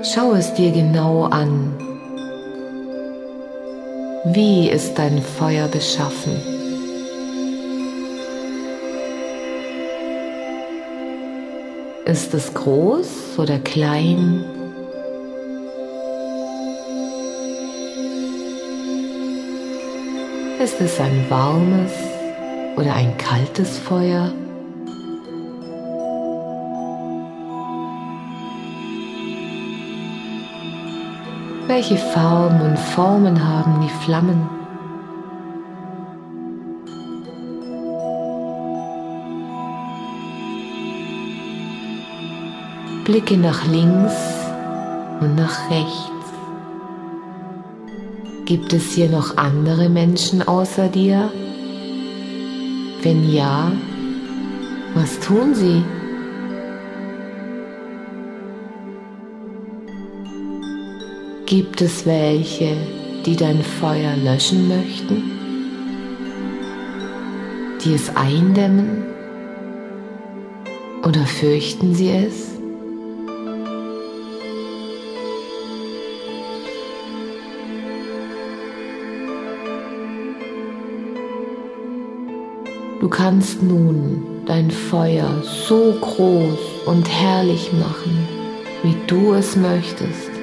Schau es dir genau an. Wie ist dein Feuer beschaffen? Ist es groß oder klein? Ist es ein warmes oder ein kaltes Feuer? Welche Farben und Formen haben die Flammen? Blicke nach links und nach rechts. Gibt es hier noch andere Menschen außer dir? Wenn ja, was tun sie? Gibt es welche, die dein Feuer löschen möchten? Die es eindämmen? Oder fürchten sie es? Du kannst nun dein Feuer so groß und herrlich machen, wie du es möchtest.